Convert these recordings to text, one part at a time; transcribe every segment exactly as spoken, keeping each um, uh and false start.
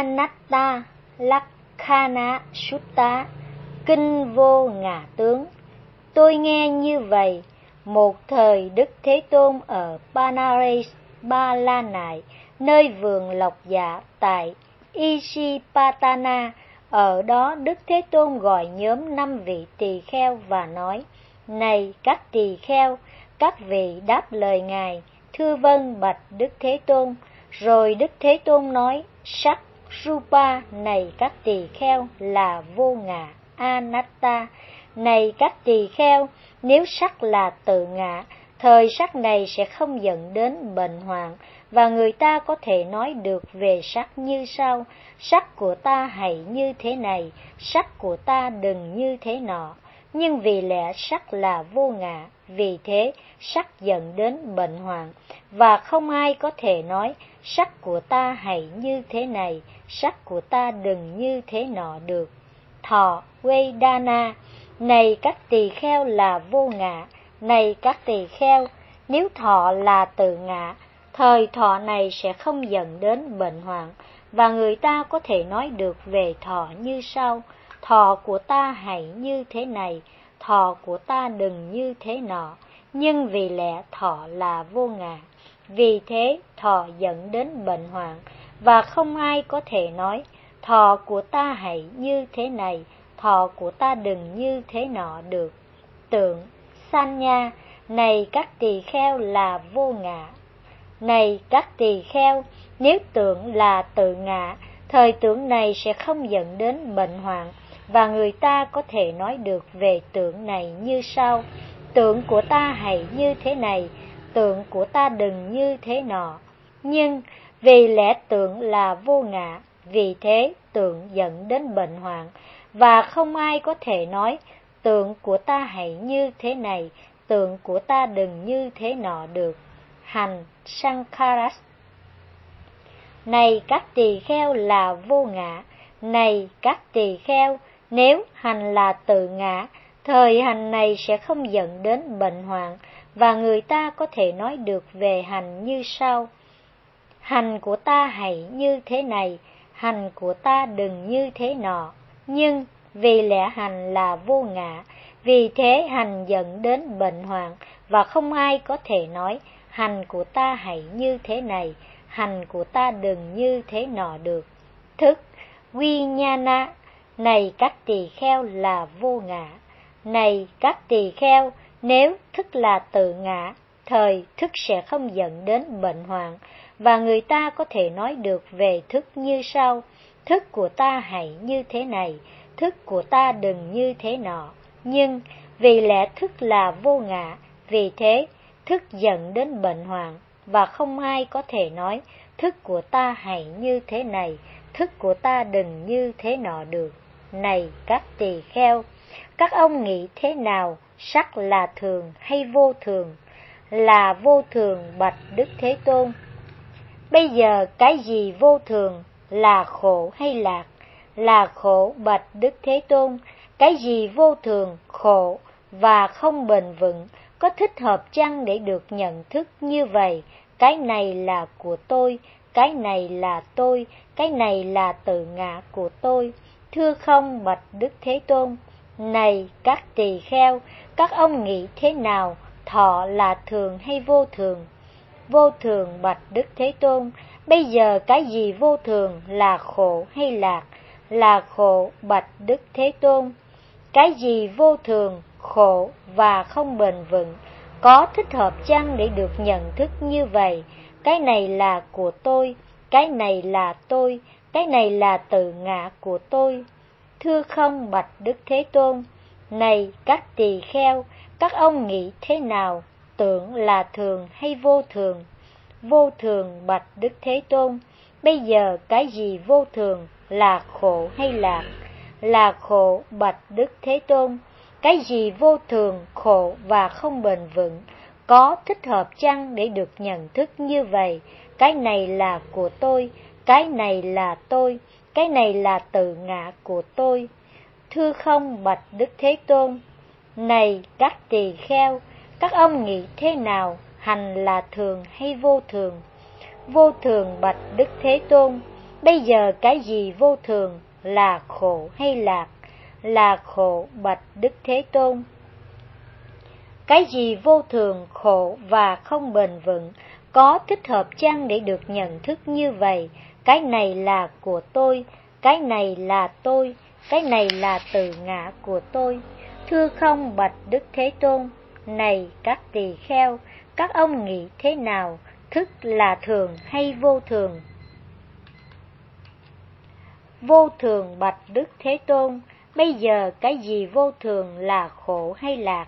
Anatta Lakkhana Sutta, kinh vô ngã tướng. Tôi nghe như vậy, một thời Đức Thế Tôn ở Benares, Ba La Nại, nơi vườn Lộc Dạ tại Isipatana. Ở đó Đức Thế Tôn gọi nhóm năm vị tỳ kheo và nói: Này các tỳ kheo, các vị đáp lời Ngài: Thưa vâng bạch Đức Thế Tôn. Rồi Đức Thế Tôn nói: Sắc Rupa này các tỳ kheo là vô ngã Anatta. Này các tỳ kheo, nếu sắc là tự ngã, thời sắc này sẽ không dẫn đến bệnh hoạn, và người ta có thể nói được về sắc như sau: sắc của ta hãy như thế này, sắc của ta đừng như thế nọ. Nhưng vì lẽ sắc là vô ngã, vì thế sắc dẫn đến bệnh hoạn, và không ai có thể nói sắc của ta hãy như thế này, sắc của ta đừng như thế nọ được. Thọ Vedana, này các tỳ kheo là vô ngã. Này các tỳ kheo, nếu thọ là tự ngã, thời thọ này sẽ không dẫn đến bệnh hoạn, và người ta có thể nói được về thọ như sau: thọ của ta hãy như thế này, thọ của ta đừng như thế nọ. Nhưng vì lẽ thọ là vô ngã, vì thế thọ dẫn đến bệnh hoạn, và không ai có thể nói thọ của ta hãy như thế này, thọ của ta đừng như thế nọ được. Tượng Sanya, này các tỳ kheo là vô ngã. Này các tỳ kheo, nếu tượng là tự ngã, thời tượng này sẽ không dẫn đến bệnh hoạn, và người ta có thể nói được về tượng này như sau: tượng của ta hãy như thế này, tượng của ta đừng như thế nọ. Nhưng vì lẽ tượng là vô ngã, vì thế tượng dẫn đến bệnh hoạn, và không ai có thể nói tượng của ta hãy như thế này, tượng của ta đừng như thế nọ được. Hành Sankaras, này các tỳ kheo là vô ngã. Này các tỳ kheo, nếu hành là tự ngã, thời hành này sẽ không dẫn đến bệnh hoạn, và người ta có thể nói được về hành như sau: hành của ta hãy như thế này, hành của ta đừng như thế nọ. Nhưng vì lẽ hành là vô ngã, vì thế hành dẫn đến bệnh hoạn, và không ai có thể nói hành của ta hãy như thế này, hành của ta đừng như thế nọ được. Thức Vijnana, này các tỳ kheo là vô ngã. Này các tỳ kheo, nếu thức là tự ngã, thời thức sẽ không dẫn đến bệnh hoạn, và người ta có thể nói được về thức như sau: thức của ta hãy như thế này, thức của ta đừng như thế nọ. Nhưng vì lẽ thức là vô ngã, vì thế thức dẫn đến bệnh hoạn, và không ai có thể nói thức của ta hãy như thế này, thức của ta đừng như thế nọ được. Này các tỳ kheo, các ông nghĩ thế nào, sắc là thường hay vô thường? Là vô thường bạch Đức Thế Tôn. Bây giờ cái gì vô thường, là khổ hay lạc? Là khổ bạch Đức Thế Tôn. Cái gì vô thường, khổ và không bền vững, có thích hợp chăng để được nhận thức như vậy? Cái này là của tôi, cái này là tôi, cái này là tự ngã của tôi. Thưa không bạch Đức Thế Tôn. Này các tỳ kheo, các ông nghĩ thế nào, thọ là thường hay vô thường? Vô thường bạch Đức Thế Tôn. Bây giờ cái gì vô thường, là khổ hay lạc? Là khổ bạch Đức Thế Tôn. Cái gì vô thường, khổ và không bền vững, có thích hợp chăng để được nhận thức như vậy? Cái này là của tôi, cái này là tôi, cái này là tự ngã của tôi. Thưa không bạch Đức Thế Tôn. Này các tỳ kheo, các ông nghĩ thế nào, tưởng là thường hay vô thường? Vô thường bạch Đức Thế Tôn. Bây giờ cái gì vô thường, là khổ hay lạc? Là khổ bạch Đức Thế Tôn. Cái gì vô thường, khổ và không bền vững, có thích hợp chăng để được nhận thức như vậy? Cái này là của tôi, cái này là tôi, cái này là tự ngã của tôi. Thưa không bạch Đức Thế Tôn. Này các tỳ kheo, các ông nghĩ thế nào, hành là thường hay vô thường? Vô thường bạch Đức Thế Tôn. Bây giờ cái gì vô thường, là khổ hay lạc? Là khổ, bạch Đức Thế Tôn. Cái gì vô thường, khổ và không bền vững, có thích hợp chăng để được nhận thức như vậy? Cái này là của tôi, cái này là tôi, cái này là tự ngã của tôi. Thưa không, bạch Đức Thế Tôn. Này các tỳ kheo, các ông nghĩ thế nào? Thức là thường hay vô thường? Vô thường, bạch Đức Thế Tôn. Bây giờ cái gì vô thường, là khổ hay lạc?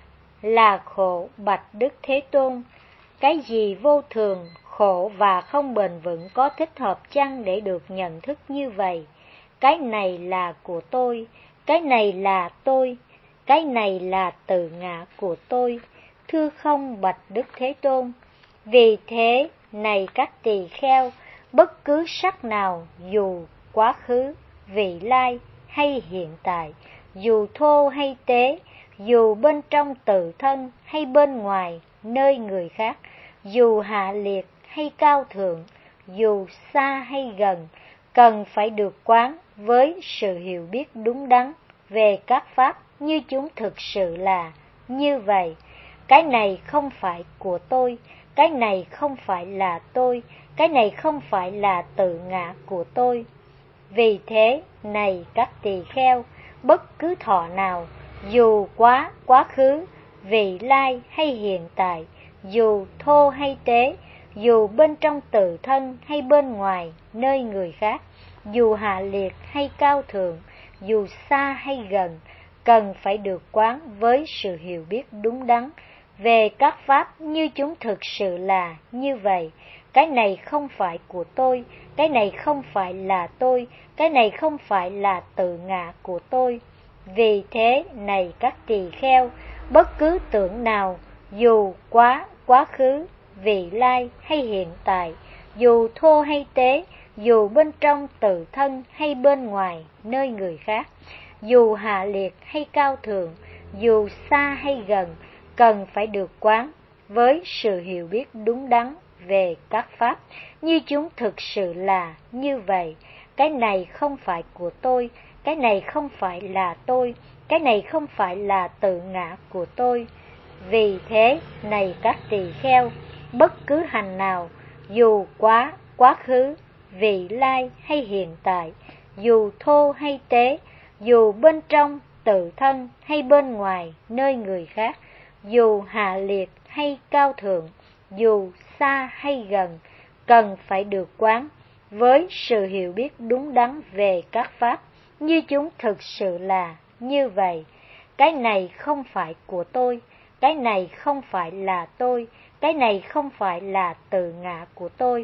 Là khổ, bạch Đức Thế Tôn. Cái gì vô thường, khổ và không bền vững, có thích hợp chăng để được nhận thức như vậy? Cái này là của tôi, cái này là tôi, cái này là tự ngã của tôi. Thưa không, bạch Đức Thế Tôn. Vì thế, này các tỳ kheo, bất cứ sắc nào, dù quá khứ, vị lai hay hiện tại, dù thô hay tế, dù bên trong tự thân hay bên ngoài nơi người khác, dù hạ liệt hay cao thượng, dù xa hay gần, cần phải được quán với sự hiểu biết đúng đắn về các pháp như chúng thực sự là như vậy. Cái này không phải của tôi, cái này không phải là tôi, cái này không phải là tự ngã của tôi. Vì thế, này các tỳ kheo, bất cứ thọ nào, dù quá quá khứ, vị lai hay hiện tại, dù thô hay tế, dù bên trong tự thân hay bên ngoài nơi người khác, dù hạ liệt hay cao thượng, dù xa hay gần, cần phải được quán với sự hiểu biết đúng đắn về các pháp như chúng thực sự là như vậy. Cái này không phải của tôi, cái này không phải là tôi, cái này không phải là tự ngã của tôi. Vì thế, này các tỳ kheo, bất cứ tưởng nào, dù quá quá khứ, vị lai hay hiện tại, dù thô hay tế, dù bên trong tự thân hay bên ngoài nơi người khác, dù hạ liệt hay cao thượng, dù xa hay gần, cần phải được quán với sự hiểu biết đúng đắn về các pháp như chúng thực sự là như vậy. Cái này không phải của tôi, cái này không phải là tôi, cái này không phải là tự ngã của tôi. Vì thế, này các tỳ kheo, bất cứ hành nào, dù quá quá khứ, vị lai hay hiện tại, dù thô hay tế, dù bên trong tự thân hay bên ngoài nơi người khác, dù hạ liệt hay cao thượng, dù xa hay gần, cần phải được quán với sự hiểu biết đúng đắn về các pháp như chúng thực sự là như vậy. Cái này không phải của tôi, cái này không phải là tôi, cái này không phải là tự ngã của tôi.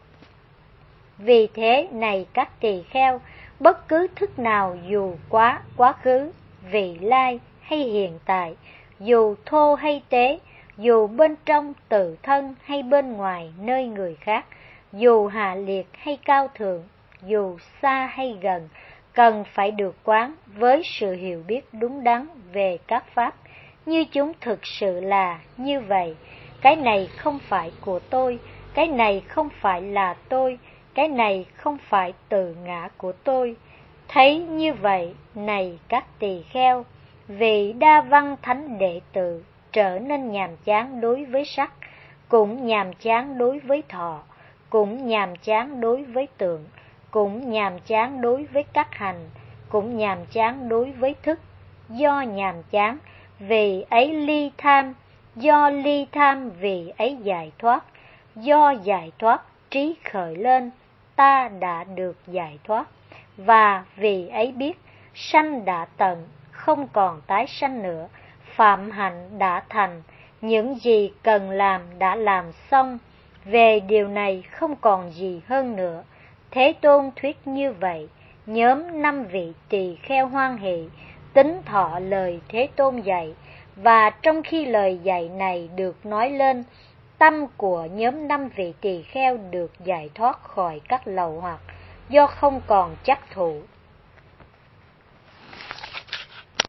Vì thế, này các tỳ kheo, bất cứ thức nào, dù quá quá khứ, vị lai hay hiện tại, dù thô hay tế, dù bên trong tự thân hay bên ngoài nơi người khác, dù hạ liệt hay cao thượng, dù xa hay gần, cần phải được quán với sự hiểu biết đúng đắn về các pháp như chúng thực sự là như vậy. Cái này không phải của tôi, cái này không phải là tôi, cái này không phải tự ngã của tôi. Thấy như vậy, này các tỳ kheo, vị Đa Văn thánh đệ tử trở nên nhàm chán đối với sắc, cũng nhàm chán đối với thọ, cũng nhàm chán đối với tượng, cũng nhàm chán đối với các hành, cũng nhàm chán đối với thức. Do nhàm chán, vì ấy ly tham, do ly tham vì ấy giải thoát, do giải thoát trí khởi lên, ta đã được giải thoát, và vì ấy biết sanh đã tận, không còn tái sanh nữa, phạm hạnh đã thành, những gì cần làm đã làm xong, về điều này không còn gì hơn nữa. Thế Tôn thuyết như vậy, nhóm năm vị tỳ kheo hoan hỷ tín thọ lời Thế Tôn dạy, và trong khi lời dạy này được nói lên, tâm của nhóm năm vị tỳ kheo được giải thoát khỏi các lậu hoặc, do không còn chấp thủ